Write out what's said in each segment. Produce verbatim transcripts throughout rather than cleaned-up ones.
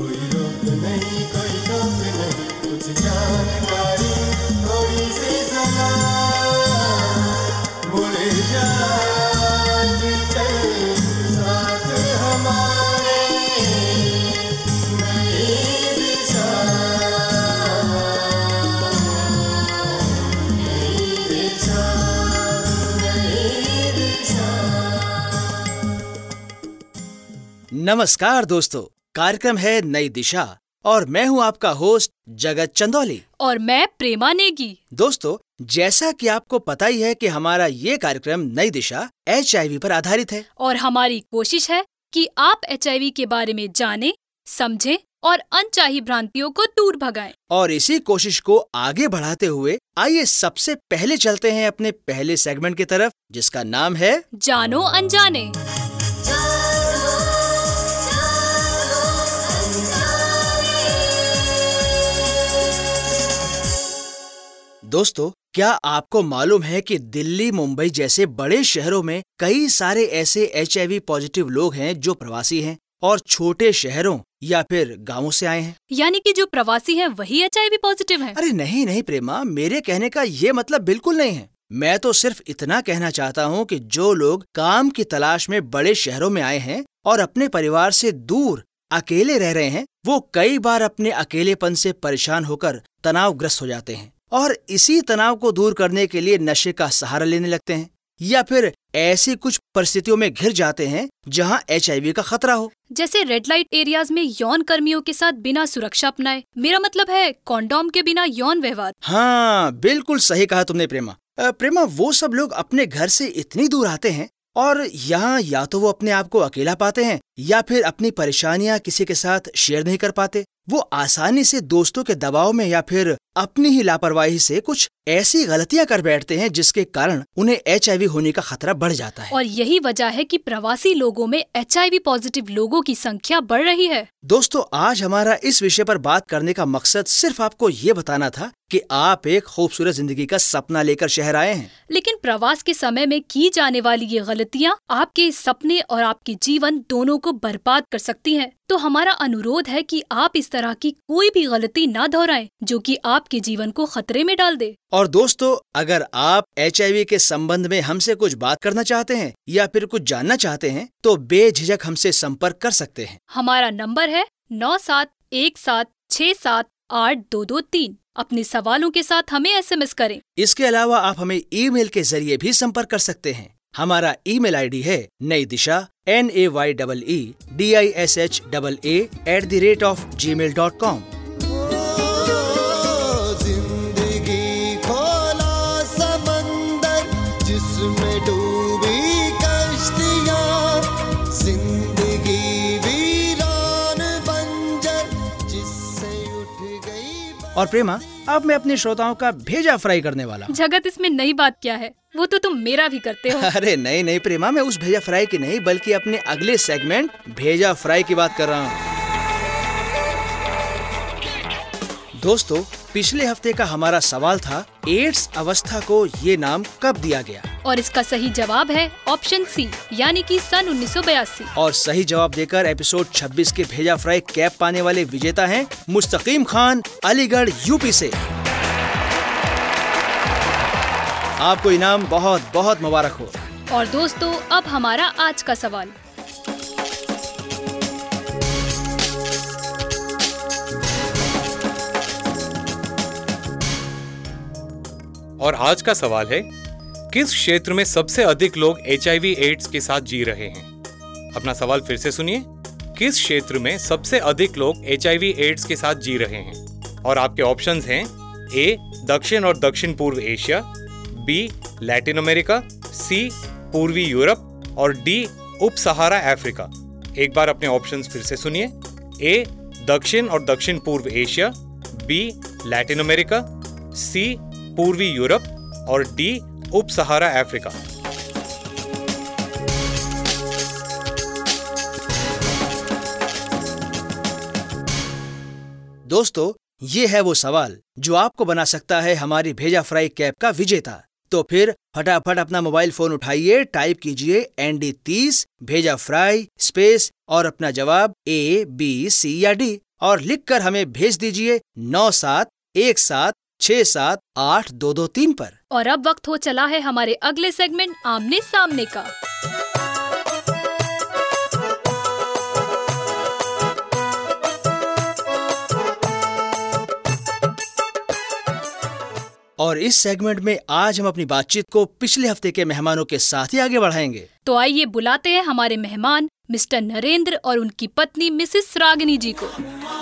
कोई रोक नहीं, कोई टोक नहीं, कुछ जानकारी थोड़ी सी जरा मुड़ जा चल साथ हमारे नई दिशा नई दिशा नई दिशा। नमस्कार दोस्तों, कार्यक्रम है नई दिशा और मैं हूं आपका होस्ट जगत चंदौली और मैं प्रेमा नेगी। दोस्तों, जैसा कि आपको पता ही है कि हमारा ये कार्यक्रम नई दिशा एच आई वी पर आधारित है और हमारी कोशिश है कि आप एच आई वी के बारे में जानें, समझें और अनचाही भ्रांतियों को दूर भगाएं। और इसी कोशिश को आगे बढ़ाते हुए आइए सबसे पहले चलते हैं अपने पहले सेगमेंट की तरफ, जिसका नाम है जानो अनजाने। दोस्तों, क्या आपको मालूम है कि दिल्ली, मुंबई जैसे बड़े शहरों में कई सारे ऐसे एच आई वी पॉजिटिव लोग हैं जो प्रवासी हैं और छोटे शहरों या फिर गांवों से आए हैं। यानी कि जो प्रवासी हैं वही एच आई वी पॉजिटिव हैं? अरे नहीं नहीं प्रेमा, मेरे कहने का ये मतलब बिल्कुल नहीं है। मैं तो सिर्फ इतना कहना चाहता हूँ कि जो लोग काम की तलाश में बड़े शहरों में आए हैं और अपने परिवार से दूर अकेले रह रहे हैं, वो कई बार अपने अकेलेपन से परेशान होकर तनावग्रस्त हो जाते हैं और इसी तनाव को दूर करने के लिए नशे का सहारा लेने लगते हैं या फिर ऐसी कुछ परिस्थितियों में घिर जाते हैं जहां एच आई वी का खतरा हो। जैसे रेड लाइट एरियाज में यौन कर्मियों के साथ बिना सुरक्षा अपनाए, मेरा मतलब है कॉन्डोम के बिना यौन व्यवहार। हाँ, बिल्कुल सही कहा तुमने प्रेमा। अ, प्रेमा, वो सब लोग अपने घर से इतनी दूर आते हैं और यहाँ या तो वो अपने आप को अकेला पाते हैं या फिर अपनी परेशानियाँ किसी के साथ शेयर नहीं कर पाते। वो आसानी से दोस्तों के दबाव में या फिर अपनी ही लापरवाही से कुछ ऐसी गलतियां कर बैठते हैं जिसके कारण उन्हें एच आई वी होने का खतरा बढ़ जाता है। और यही वजह है कि प्रवासी लोगों में एच आई वी पॉजिटिव लोगों की संख्या बढ़ रही है। दोस्तों, आज हमारा इस विषय पर बात करने का मकसद सिर्फ आपको ये बताना था कि आप एक खूबसूरत जिंदगी का सपना लेकर शहर आए हैं, लेकिन प्रवास के समय में की जाने वाली ये गलतियाँ आपके सपने और आपके जीवन दोनों को बर्बाद कर सकती हैं। तो हमारा अनुरोध है कि आप इस तरह की कोई भी गलती ना दोहराएं जो कि आपके जीवन को खतरे में डाल दे। और दोस्तों, अगर आप एच आई वी के संबंध में हमसे कुछ बात करना चाहते हैं या फिर कुछ जानना चाहते हैं तो बेझिझक हमसे संपर्क कर सकते हैं। हमारा नंबर है नौ सात एक सात छह सात आठ दो दो तीन। अपने सवालों के साथ हमें एस एम एस करें। इसके अलावा आप हमें ईमेल के जरिए भी संपर्क कर सकते हैं। हमारा ईमेल आईडी है Nai Disha N A Y double E D I S H double A at the rate of Gmail dot com. जिंदगी खोला समंदर जिसमें डूबी कश्तियाँ, जिंदगी वीरान बंजर जिससे उठ गई। और प्रेमा, अब मैं अपने श्रोताओं का भेजा फ्राई करने वाला हूँ। जगत, इसमें नई बात क्या है? वो तो तुम मेरा भी करते हो। अरे नहीं नहीं प्रेमा, मैं उस भेजा फ्राई की नहीं बल्कि अपने अगले सेगमेंट भेजा फ्राई की बात कर रहा हूँ। दोस्तों, पिछले हफ्ते का हमारा सवाल था, एड्स अवस्था को ये नाम कब दिया गया? और इसका सही जवाब है ऑप्शन सी, यानी कि सन उन्नीस सौ बयासी। और सही जवाब देकर एपिसोड छब्बीस के भेजा फ्राई कैप पाने वाले विजेता हैं मुस्तकीम खान, अलीगढ़, यूपी से। आपको इनाम बहुत बहुत मुबारक हो। और दोस्तों, अब हमारा आज का सवाल। और आज का सवाल है, किस क्षेत्र में सबसे अधिक लोग एच आई वी एड्स के साथ जी रहे हैं? अपना सवाल फिर से सुनिए। किस क्षेत्र में सबसे अधिक लोग एच आई वी एड्स के साथ जी रहे हैं? और आपके ऑप्शंस हैं ए दक्षिण और दक्षिण पूर्व Asia, B Latin America, C पूर्वी यूरोप और डी उप सहारा अफ्रीका। एक बार अपने ऑप्शंस फिर से सुनिए। ए दक्षिण और दक्षिण पूर्व Asia, B Latin America, C पूर्वी यूरोप और डी उप सहारा अफ्रीका। दोस्तों, ये है वो सवाल जो आपको बना सकता है हमारी भेजा फ्राई कैप का विजेता। तो फिर फटाफट अपना मोबाइल फोन उठाइए, टाइप कीजिए एन डी तीस भेजा फ्राई स्पेस और अपना जवाब ए, बी, सी या डी और लिखकर हमें भेज दीजिए नौ सात एक सात छः सात आठ दो दो तीन पर। और अब वक्त हो चला है हमारे अगले सेगमेंट आमने सामने का। और इस सेगमेंट में आज हम अपनी बातचीत को पिछले हफ्ते के मेहमानों के साथ ही आगे बढ़ाएंगे। तो आइए बुलाते हैं हमारे मेहमान मिस्टर नरेंद्र और उनकी पत्नी मिसेस रागिनी जी को।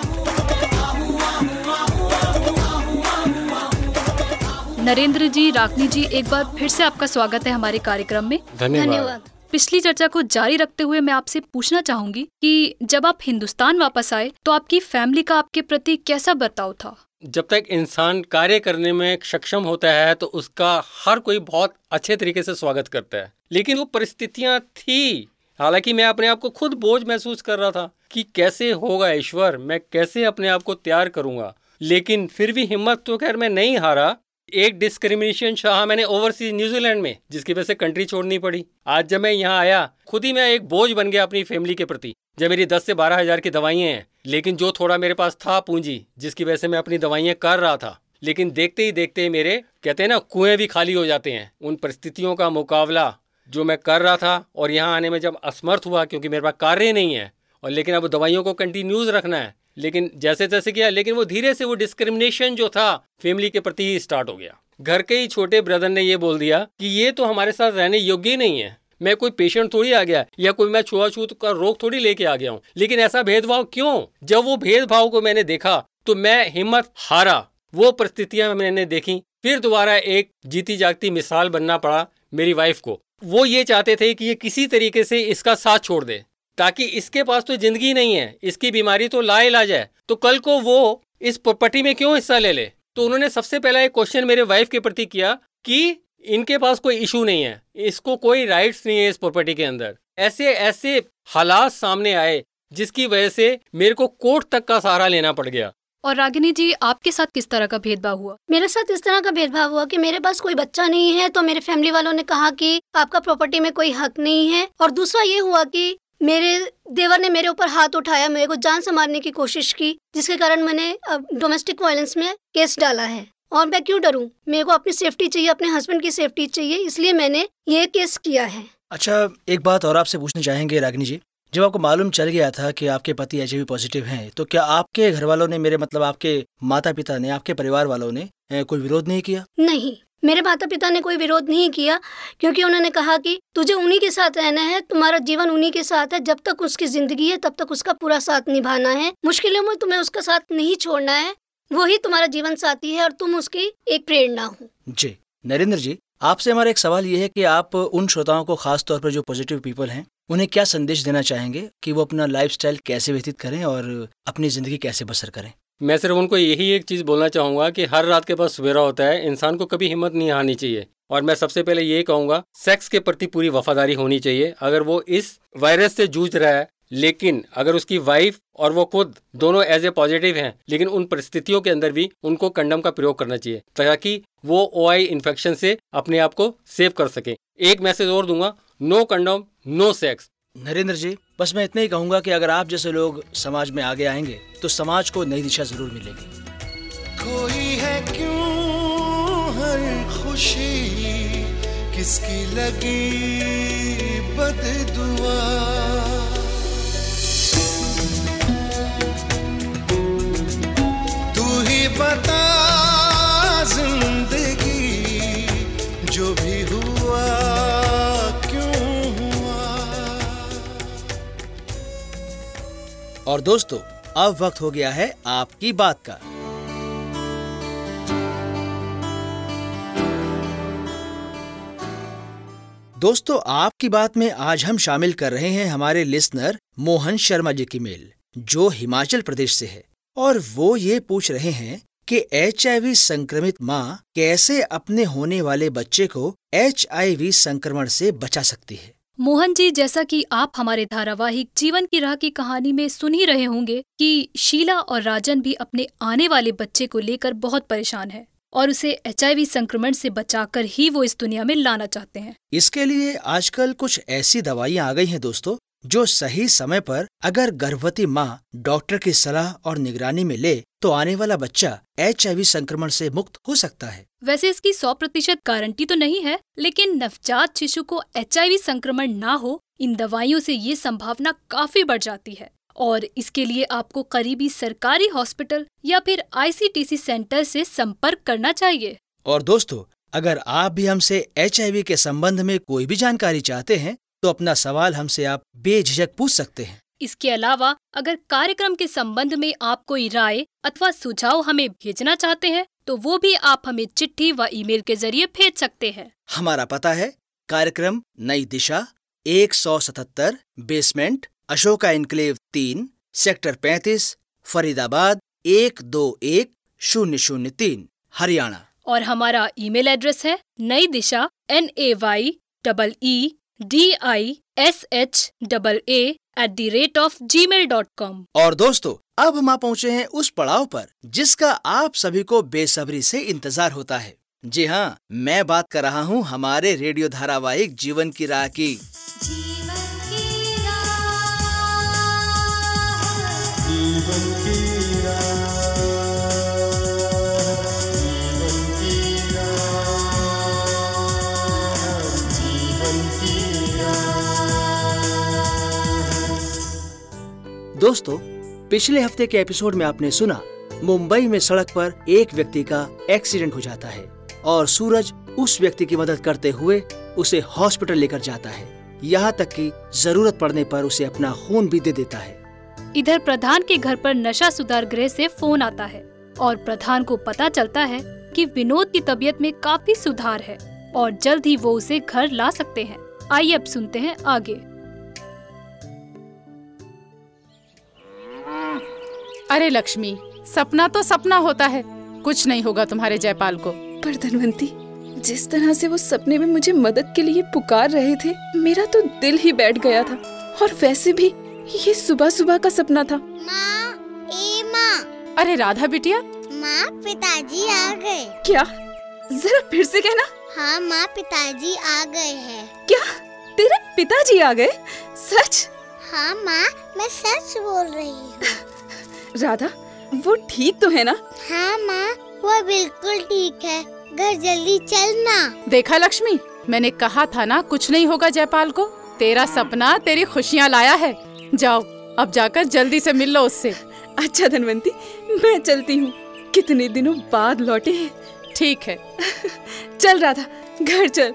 नरेंद्र जी, रागिनी जी, एक बार फिर से आपका स्वागत है हमारे कार्यक्रम में। धन्यवाद। पिछली चर्चा को जारी रखते हुए मैं आपसे पूछना चाहूंगी कि जब आप हिंदुस्तान वापस आए तो आपकी फैमिली का आपके प्रति कैसा बर्ताव था? जब तक इंसान कार्य करने में सक्षम होता है तो उसका हर कोई बहुत अच्छे तरीके से स्वागत करता है, लेकिन वो परिस्थितियां थी। हालांकि मैं अपने आप को खुद बोझ महसूस कर रहा था कि कैसे होगा ईश्वर, मैं कैसे अपने आप को तैयार करूंगा, लेकिन फिर भी हिम्मत तो खैर मैं नहीं हारा। एक डिस्क्रिमिनेशन चाहा मैंने ओवरसीज न्यूजीलैंड में, जिसकी वजह से कंट्री छोड़नी पड़ी। आज जब मैं यहाँ आया, खुद ही मैं एक बोझ बन गया अपनी फैमिली के प्रति। जब मेरी दस से बारह हजार की दवाइयाँ हैं, लेकिन जो थोड़ा मेरे पास था पूंजी, जिसकी वजह से मैं अपनी दवाइयाँ कर रहा था, लेकिन देखते ही देखते मेरे कहते हैं ना कुएं भी खाली हो जाते हैं। उन परिस्थितियों का मुकाबला जो मैं कर रहा था और यहाँ आने में जब असमर्थ हुआ, क्योंकि मेरे पास कार्य नहीं है, और लेकिन अब दवाइयों को कंटिन्यूज रखना है, लेकिन जैसे तैसे किया, लेकिन वो धीरे से वो डिस्क्रिमिनेशन जो था फैमिली के प्रति ही स्टार्ट हो गया। घर के ही छोटे ब्रदर ने ये बोल दिया कि ये तो हमारे साथ रहने योग्य ही नहीं है। मैं कोई पेशेंट थोड़ी आ गया या कोई मैं छुआछूत का रोग थोड़ी लेके आ गया हूँ, लेकिन ऐसा भेदभाव क्यों? जब वो भेदभाव को मैंने देखा तो मैं हिम्मत हारा। वो परिस्थितियां मैंने देखी, फिर दोबारा एक जीती जागती मिसाल बनना पड़ा मेरी वाइफ को। वो ये चाहते थे कि ये किसी तरीके से इसका साथ छोड़ दे, ताकि इसके पास तो जिंदगी नहीं है, इसकी बीमारी तो लाइलाज है, तो कल को वो इस प्रॉपर्टी में क्यों हिस्सा ले ले। तो उन्होंने सबसे पहला एक क्वेश्चन मेरे वाइफ के प्रति किया कि इनके पास कोई इशू नहीं है, इसको कोई राइट्स नहीं है इस प्रॉपर्टी के अंदर। ऐसे ऐसे हालात सामने आए जिसकी वजह से मेरे को कोर्ट तक का सहारा लेना पड़ गया। और रागिनी जी, आपके साथ किस तरह का भेदभाव हुआ? मेरे साथ इस तरह का भेदभाव हुआ कि मेरे पास कोई बच्चा नहीं है, तो मेरे फैमिली वालों ने कहा कि आपका प्रॉपर्टी में कोई हक नहीं है। और दूसरा ये हुआ कि मेरे देवर ने मेरे ऊपर हाथ उठाया, मेरे को जान से मारने की कोशिश की, जिसके कारण मैंने डोमेस्टिक वायलेंस में केस डाला है। और मैं क्यों डरूं? मेरे को अपनी सेफ्टी चाहिए, अपने हस्बैंड की सेफ्टी चाहिए, इसलिए मैंने ये केस किया है। अच्छा, एक बात और आपसे पूछना चाहेंगे रागिनी जी, जब आपको मालूम चल गया था कि आपके पति एचआईवी पॉजिटिव हैं, तो क्या आपके घर वालों ने, मेरे मतलब आपके माता पिता ने, आपके परिवार वालों ने कोई विरोध नहीं किया? नहीं, मेरे माता पिता ने कोई विरोध नहीं किया, क्योंकि उन्होंने कहा कि तुझे उन्हीं के साथ रहना है, तुम्हारा जीवन उन्हीं के साथ है, जब तक उसकी जिंदगी है तब तक उसका पूरा साथ निभाना है, मुश्किलों में तुम्हें उसका साथ नहीं छोड़ना है, वही तुम्हारा जीवन साथी है और तुम उसकी एक प्रेरणा हो। जी नरेंद्र जी, आपसे हमारा एक सवाल ये है कि आप उन श्रोताओं को, खास तौर पर जो पॉजिटिव पीपल हैं, उन्हें क्या संदेश देना चाहेंगे कि वो अपना लाइफस्टाइल कैसे व्यतीत करें और अपनी जिंदगी कैसे बसर करें? मैं सिर्फ उनको यही एक चीज़ बोलना चाहूँगा कि हर रात के पास सवेरा होता है, इंसान को कभी हिम्मत नहीं हारनी चाहिए। और मैं सबसे पहले ये कहूँगा, सेक्स के प्रति पूरी वफादारी होनी चाहिए। अगर वो इस वायरस से जूझ रहा है, लेकिन अगर उसकी वाइफ और वो खुद दोनों एज ए पॉजिटिव हैं, लेकिन उन परिस्थितियों के अंदर भी उनको कंडम का प्रयोग करना चाहिए, ताकि वो ओ आई इन्फेक्शन से अपने आप को सेव कर सके। एक मैसेज और दूंगा, no condom no sex. Narendra ji, बस मैं इतना ही कहूँगा कि अगर आप जैसे लोग समाज में आगे आएंगे तो समाज को नई दिशा जरूर मिलेगी। कोई है क्यों हर खुशी किसकी लगी बददुआ, तू ही बता जिंदगी जो भी हुआ क्यों हुआ। और दोस्तों, अब वक्त हो गया है आपकी बात का। दोस्तों, आपकी बात में आज हम शामिल कर रहे हैं हमारे लिसनर मोहन शर्मा जी की मेल, जो हिमाचल प्रदेश से है, और वो ये पूछ रहे हैं कि एच आई वी संक्रमित माँ कैसे अपने होने वाले बच्चे को एच आई वी संक्रमण से बचा सकती है। मोहन जी, जैसा कि आप हमारे धारावाहिक जीवन की राह की कहानी में सुन ही रहे होंगे कि शीला और राजन भी अपने आने वाले बच्चे को लेकर बहुत परेशान है और उसे एच आई वी संक्रमण से बचाकर ही वो इस दुनिया में लाना चाहते हैं। इसके लिए आजकल कुछ ऐसी दवाइयाँ आ गई हैं दोस्तों, जो सही समय पर अगर गर्भवती माँ डॉक्टर की सलाह और निगरानी में ले तो आने वाला बच्चा एच आई वी संक्रमण से मुक्त हो सकता है। वैसे इसकी सौ प्रतिशत गारंटी तो नहीं है, लेकिन नवजात शिशु को एच आई वी संक्रमण ना हो, इन दवाइयों से ये संभावना काफी बढ़ जाती है। और इसके लिए आपको करीबी सरकारी हॉस्पिटल या फिर आई सी टी सी सेंटर से संपर्क करना चाहिए। और दोस्तों, अगर आप भी हमसे एच आई वी के संबंध में कोई भी जानकारी चाहते हैं तो अपना सवाल हमसे आप बेझिझक पूछ सकते हैं। इसके अलावा अगर कार्यक्रम के संबंध में आप कोई राय अथवा सुझाव हमें भेजना चाहते हैं तो वो भी आप हमें चिट्ठी व ईमेल के जरिए भेज सकते हैं। हमारा पता है कार्यक्रम नई दिशा, एक सौ सतहत्तर बेसमेंट, अशोका इनक्लेव तीन, सेक्टर पैंतीस, फरीदाबाद एक दो एक शून्य शून्य तीन, हरियाणा। और हमारा ईमेल एड्रेस है Nai Disha N A Y double E D I S H double A at the rate of Gmail dot com. और दोस्तों, अब हम आ पहुँचे हैं उस पड़ाव पर जिसका आप सभी को बेसब्री से इंतजार होता है। जी हाँ, मैं बात कर रहा हूँ हमारे रेडियो धारावाहिक जीवन की राह की। जीवन की राह, जीवन की राह, जीवन की राह, जीवन की राह। दोस्तों, पिछले हफ्ते के एपिसोड में आपने सुना मुंबई में सड़क पर एक व्यक्ति का एक्सीडेंट हो जाता है और सूरज उस व्यक्ति की मदद करते हुए उसे हॉस्पिटल लेकर जाता है, यहाँ तक कि जरूरत पड़ने पर उसे अपना खून भी दे देता है। इधर प्रधान के घर पर नशा सुधार गृह से फोन आता है और प्रधान को पता चलता है कि विनोद की तबीयत में काफी सुधार है और जल्द ही वो उसे घर ला सकते हैं। आइए अब सुनते हैं आगे। अरे लक्ष्मी, सपना तो सपना होता है, कुछ नहीं होगा तुम्हारे जयपाल को। पर धनवंती, जिस तरह से वो सपने में मुझे मदद के लिए पुकार रहे थे, मेरा तो दिल ही बैठ गया था। और वैसे भी ये सुबह सुबह का सपना था। माँ, ए माँ। अरे राधा बिटिया। माँ, पिताजी आ गए। क्या? जरा फिर से कहना। हाँ माँ, पिताजी आ गए हैं। क्या? तेरे पिताजी आ गए? सच? हाँ माँ, मैं सच बोल रही हूँ। राधा, वो ठीक तो है ना? हाँ माँ, वो बिल्कुल ठीक है। घर जल्दी चलना। देखा लक्ष्मी, मैंने कहा था ना कुछ नहीं होगा जयपाल को। तेरा सपना तेरी खुशियाँ लाया है। जाओ, अब जाकर जल्दी से मिल लो उससे। अच्छा धनवंती, मैं चलती हूँ, कितने दिनों बाद लौटे हैं। ठीक है। चल राधा, घर चल।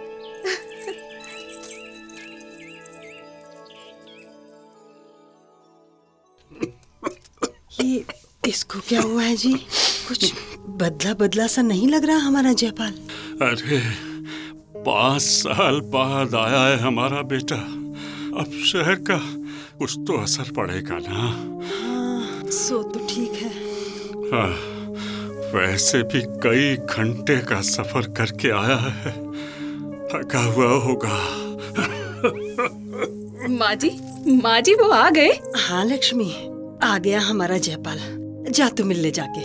ये इसको क्या हुआ है जी? कुछ बदला बदला सा नहीं लग रहा हमारा जयपाल। अरे पाँच साल बाद आया है हमारा बेटा, अब शहर का कुछ तो असर पड़ेगा ना। हाँ, सो तो ठीक है। हाँ, वैसे भी कई घंटे का सफर करके आया है, थका हुआ होगा। माँ जी, माँ जी वो आ गए। हाँ लक्ष्मी, आ गया हमारा जयपाल। जा तू मिल ले जाके।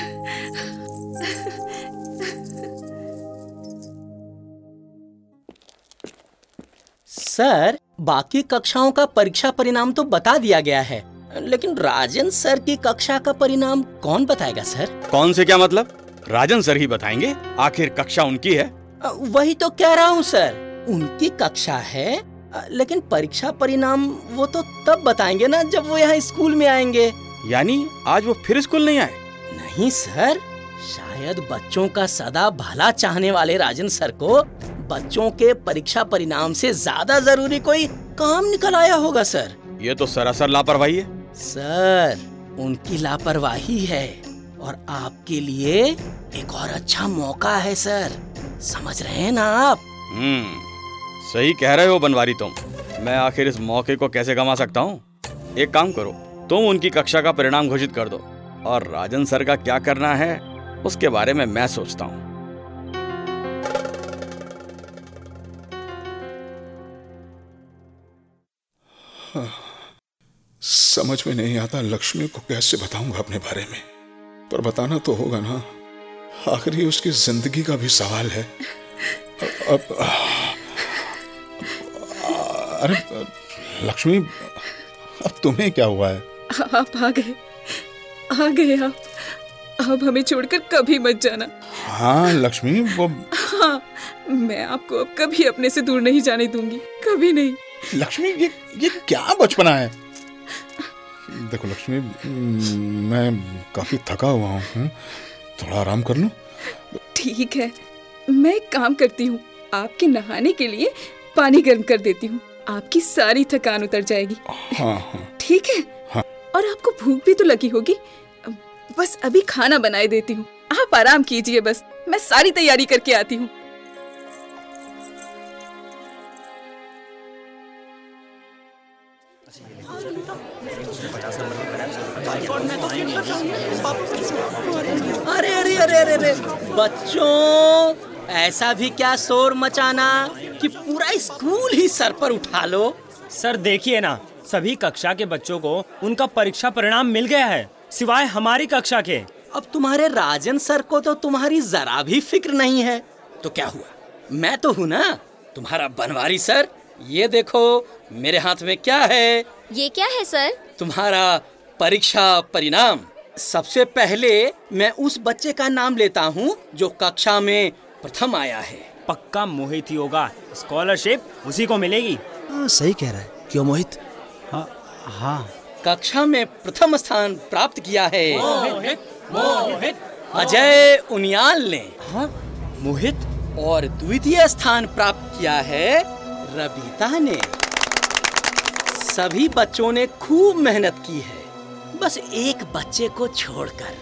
सर, बाकी कक्षाओं का परीक्षा परिणाम तो बता दिया गया है, लेकिन राजन सर की कक्षा का परिणाम कौन बताएगा सर? कौन से क्या मतलब? राजन सर ही बताएंगे, आखिर कक्षा उनकी है। वही तो कह रहा हूँ सर, उनकी कक्षा है, लेकिन परीक्षा परिणाम वो तो तब बताएंगे ना जब वो यहाँ स्कूल में आएंगे। यानी आज वो फिर स्कूल नहीं आए? नहीं सर, शायद बच्चों का सदा भला चाहने वाले राजन सर को बच्चों के परीक्षा परिणाम से ज्यादा जरूरी कोई काम निकल आया होगा सर। ये तो सरासर लापरवाही है सर। उनकी लापरवाही है और आपके लिए एक और अच्छा मौका है सर, समझ रहे हैं ना आप? हम्म, सही कह रहे हो बनवारी तुम। मैं आखिर इस मौके को कैसे गंवा सकता हूँ? एक काम करो, तुम उनकी कक्षा का परिणाम घोषित कर दो और राजन सर का क्या करना है उसके बारे में मैं सोचता हूँ। हाँ, समझ में नहीं आता लक्ष्मी को कैसे बताऊंगा अपने बारे में, पर बताना तो होगा ना, आखिर ये उसकी जिंदगी का भी सवाल है। अब अरे लक्ष्मी, अब तुम्हें क्या हुआ है? आप आ गए, आ गए आप। अब हमें छोड़कर कभी मत जाना। हाँ लक्ष्मी, वो हाँ, मैं आपको अब कभी अपने से दूर नहीं जाने दूंगी, कभी नहीं। लक्ष्मी, ये ये क्या बचपना है? देखो लक्ष्मी, मैं काफी थका हुआ हूँ, थोड़ा आराम कर लूं? ठीक है, मैं एक काम करती हूँ, आपके नहाने के लिए पानी गर्म कर देती हूँ, आपकी सारी थकान उतर जाएगी। हाँ हाँ ठीक है। हाँ। और आपको भूख भी तो लगी होगी, बस अभी खाना बनाए देती हूँ, आप आराम कीजिए, बस मैं सारी तैयारी करके आती हूँ। अरे अरे अरे अरे अरे बच्चों, ऐसा भी क्या शोर मचाना कि पूरा स्कूल ही सर पर उठा लो। सर देखिए ना, सभी कक्षा के बच्चों को उनका परीक्षा परिणाम मिल गया है, सिवाय हमारी कक्षा के। अब तुम्हारे राजन सर को तो तुम्हारी जरा भी फिक्र नहीं है, तो क्या हुआ, मैं तो हूँ ना तुम्हारा बनवारी सर। ये देखो मेरे हाथ में क्या है। ये क्या है सर? तुम्हारा परीक्षा परिणाम। सबसे पहले मैं उस बच्चे का नाम लेता हूँ जो कक्षा में प्रथम आया है। पक्का मोहित ही होगा, स्कॉलरशिप उसी को मिलेगी। हाँ सही कह रहा है, क्यों मोहित? हाँ हाँ। कक्षा में प्रथम स्थान प्राप्त किया है मोहित, मोहित, अजय उनियाल ने। हाँ मोहित। और द्वितीय स्थान प्राप्त किया है रबीता ने। सभी बच्चों ने खूब मेहनत की है, बस एक बच्चे को छोड़कर।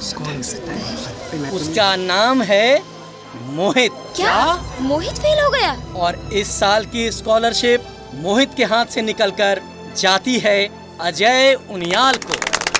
उसका नाम है मोहित। क्या? मोहित फेल हो गया? और इस साल की स्कॉलरशिप मोहित के हाथ से निकलकर जाती है अजय उनियाल को।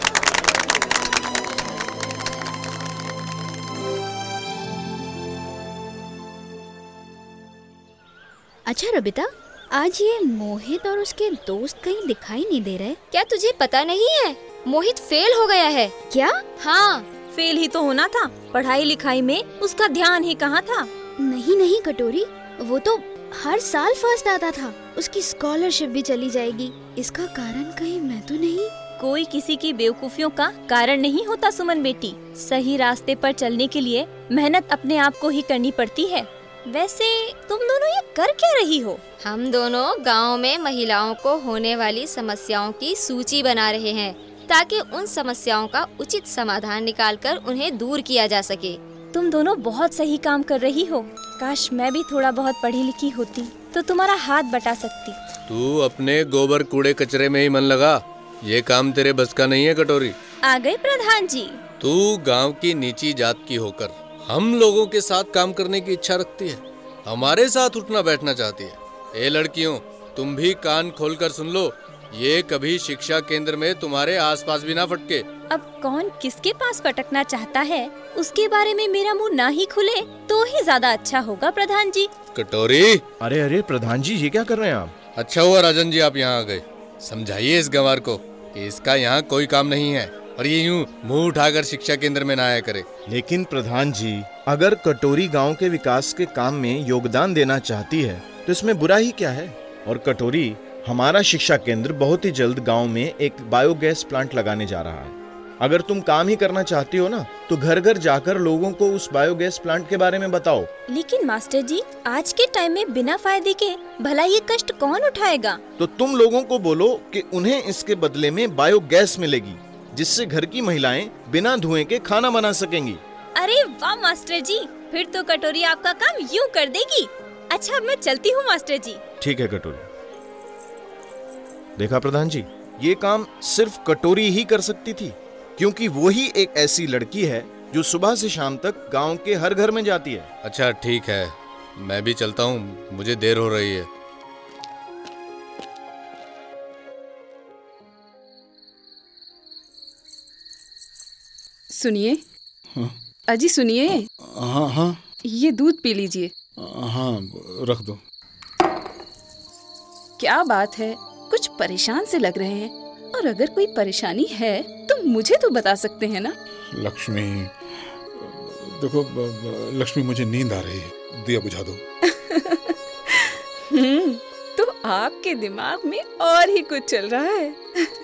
अच्छा रबिता, आज ये मोहित और उसके दोस्त कहीं दिखाई नहीं दे रहे। क्या तुझे पता नहीं है, मोहित फेल हो गया है? क्या? हाँ, फेल ही तो होना था, पढ़ाई लिखाई में उसका ध्यान ही कहाँ था। नहीं नहीं कटोरी, वो तो हर साल फर्स्ट आता था, उसकी स्कॉलरशिप भी चली जाएगी। इसका कारण कहीं मैं तो नहीं? कोई किसी की बेवकूफियों का कारण नहीं होता सुमन बेटी। सही रास्ते पर चलने के लिए मेहनत अपने आप को ही करनी पड़ती है। वैसे तुम दोनों ये कर क्या रही हो? हम दोनों गांव में महिलाओं को होने वाली समस्याओं की सूची बना रहे हैं, ताकि उन समस्याओं का उचित समाधान निकालकर उन्हें दूर किया जा सके। तुम दोनों बहुत सही काम कर रही हो। काश मैं भी थोड़ा बहुत पढ़ी लिखी होती तो तुम्हारा हाथ बटा सकती। तू अपने गोबर कूड़े कचरे में ही मन लगा, ये काम तेरे बस का नहीं है कटोरी। आ गए प्रधान जी। तू गांव की नीची जात की होकर हम लोगों के साथ काम करने की इच्छा रखती है, हमारे साथ उठना बैठना चाहती है। ए लड़कियों, तुम भी कान खोलकर सुन लो, ये कभी शिक्षा केंद्र में तुम्हारे आसपास भी ना फटके। अब कौन किसके पास फटकना चाहता है, उसके बारे में मेरा मुंह ना ही खुले तो ही ज्यादा अच्छा होगा प्रधान जी। कटोरी। अरे अरे प्रधान जी, ये क्या कर रहे हैं आप? अच्छा हुआ राजन जी आप यहाँ आ गए। समझाइए इस गंवार को कि इसका यहाँ कोई काम नहीं है और ये यूं मुंह उठाकर शिक्षा केंद्र में ना आया करे। लेकिन प्रधान जी, अगर कटोरी गांव के विकास के काम में योगदान देना चाहती है तो इसमें बुरा ही क्या है? और कटोरी, हमारा शिक्षा केंद्र बहुत ही जल्द गांव में एक बायोगैस प्लांट लगाने जा रहा है। अगर तुम काम ही करना चाहती हो ना, तो घर घर जाकर लोगों को उस बायोगैस प्लांट के बारे में बताओ। लेकिन मास्टर जी, आज के टाइम में बिना फायदे के भला ये कष्ट कौन उठाएगा? तो तुम लोगों को बोलो कि उन्हें इसके बदले में बायोगैस मिलेगी, जिससे घर की महिलाएं बिना धुएं के खाना बना सकेंगी। अरे वाह मास्टर जी, फिर तो कटोरी आपका काम यूं कर देगी। अच्छा अब मैं चलती हूँ मास्टर जी। ठीक है कटोरी। देखा प्रधान जी, ये काम सिर्फ कटोरी ही कर सकती थी, क्योंकि वो ही एक ऐसी लड़की है जो सुबह से शाम तक गांव के हर घर में जाती है। अच्छा ठीक है, मैं भी चलता हूँ, मुझे देर हो रही है। सुनिए। हाँ। अजी सुनिए। हाँ हाँ। ये दूध पी लीजिए। हाँ रख दो। क्या बात है, कुछ परेशान से लग रहे हैं, और अगर कोई परेशानी है तो मुझे तो बता सकते हैं ना। लक्ष्मी, देखो लक्ष्मी, मुझे नींद आ रही है, दिया बुझा दो। हम्म, तो आपके दिमाग में और ही कुछ चल रहा है।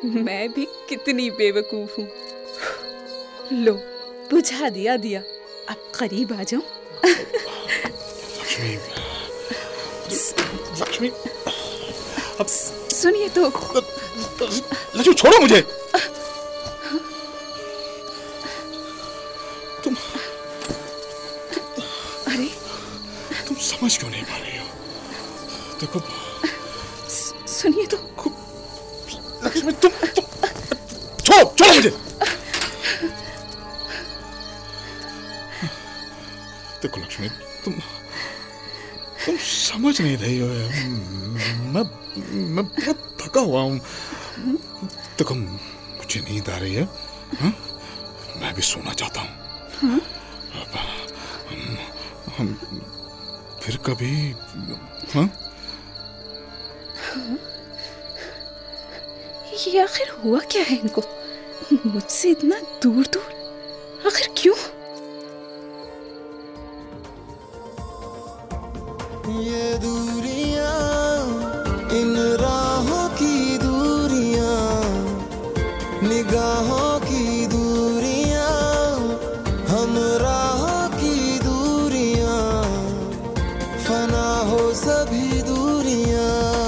मैं भी कितनी बेवकूफ हूँ। लो, बुझा दिया दिया। अब करीब आ जाओ। लक्ष्मी, लक्ष्मी, अब सुनिए तो। लक्ष्मी छोड़ो मुझे। तुम अरे तुम समझ क्यों नहीं पा रही हो? देखो, सुनिए तो। लक्ष्मी तुम, तुम छोड़ो छोड़ो मुझे। देखो लक्ष्मी, तुम तुम समझ नहीं रही हो। मैं मैं बहुत थका हुआ हूँ। देखो, मुझे नींद आ रही है। हा? मैं भी सोना चाहता हूँ। हम, हम फिर कभी। हा? ये आखिर हुआ क्या है इनको? मुझसे इतना दूर दूर आखिर क्यों? ये दूरियां, इन राहों की दूरियां, निगाहों की दूरियां, हम राहों की दूरियां, फना हो सभी दूरियां।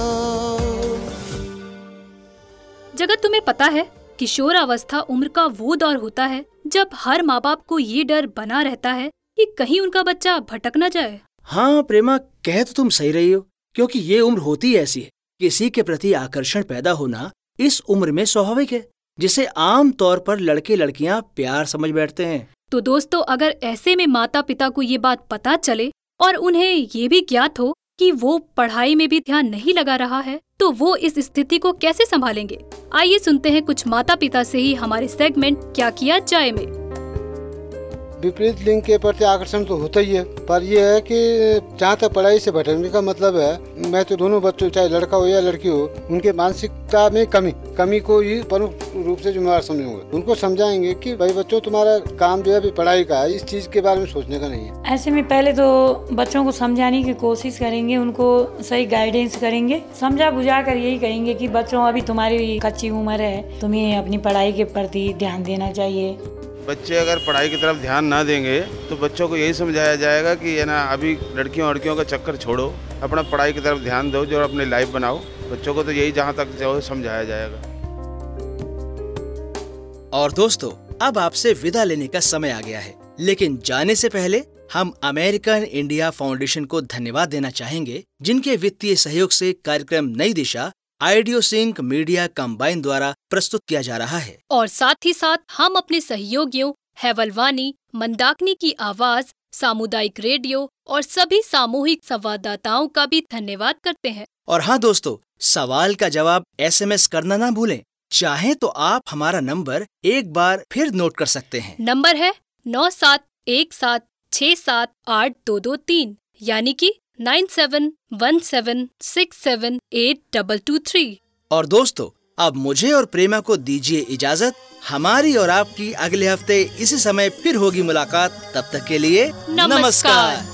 जगत, तुम्हें पता है किशोरावस्था उम्र का वो दौर होता है जब हर माँ बाप को ये डर बना रहता है कि कहीं उनका बच्चा भटक न जाए। हाँ प्रेमा, कह तो तुम सही रही हो, क्योंकि ये उम्र होती ऐसी है। किसी के प्रति आकर्षण पैदा होना इस उम्र में स्वाभाविक है, जिसे आम तौर पर लड़के लड़कियां प्यार समझ बैठते हैं। तो दोस्तों, अगर ऐसे में माता पिता को ये बात पता चले और उन्हें ये भी ज्ञात हो कि वो पढ़ाई में भी ध्यान नहीं लगा रहा है, तो वो इस स्थिति को कैसे संभालेंगे? आइए सुनते हैं कुछ माता पिता से ही हमारे सेगमेंट क्या किया जाए में। विपरीत लिंग के प्रति आकर्षण तो होता ही है, पर यह है कि जहाँ तक पढ़ाई से भटकने का मतलब है, मैं तो दोनों बच्चों, चाहे लड़का हो या लड़की हो, उनके मानसिकता में कमी कमी को ही प्रमुख रूप से जिम्मेवार समझूंगा। उनको समझाएंगे कि भाई बच्चों, तुम्हारा काम जो है पढ़ाई का है, इस चीज के बारे में सोचने का नहीं है। ऐसे में पहले तो बच्चों को समझाने की कोशिश करेंगे, उनको सही गाइडेंस करेंगे, समझा बुझा कर यही कहेंगे कि बच्चों, अभी तुम्हारी कच्ची उम्र है, तुम्हें अपनी पढ़ाई के प्रति ध्यान देना चाहिए। बच्चे अगर पढ़ाई की तरफ ध्यान ना देंगे तो बच्चों को यही समझाया जाएगा कि है ना, अभी लड़कियों लड़कियों का चक्कर छोड़ो, अपना पढ़ाई की तरफ ध्यान दो, जो अपनी लाइफ बनाओ। बच्चों को तो यही जहाँ तक जो समझाया जाएगा। और दोस्तों, अब आपसे विदा लेने का समय आ गया है, लेकिन जाने से पहले हम अमेरिकन इंडिया फाउंडेशन को धन्यवाद देना चाहेंगे, जिनके वित्तीय सहयोग से कार्यक्रम Nai Disha Ideosync media combine द्वारा प्रस्तुत किया जा रहा है। और साथ ही साथ हम अपने सहयोगियों हैवलवानी, मंदाकिनी की आवाज, सामुदायिक रेडियो और सभी सामूहिक संवाददाताओं का भी धन्यवाद करते हैं। और हाँ दोस्तों, सवाल का जवाब एसएमएस करना ना भूलें। चाहे तो आप हमारा नंबर एक बार फिर नोट कर सकते हैं। नंबर है नौ सात एक सात छः सात आठ दो दो तीन, यानी कि nine seven one seven six seven eight double two three. और दोस्तों, अब मुझे और प्रेमा को दीजिए इजाजत। हमारी और आपकी अगले हफ्ते इसी समय फिर होगी मुलाकात। तब तक के लिए नमस्कार।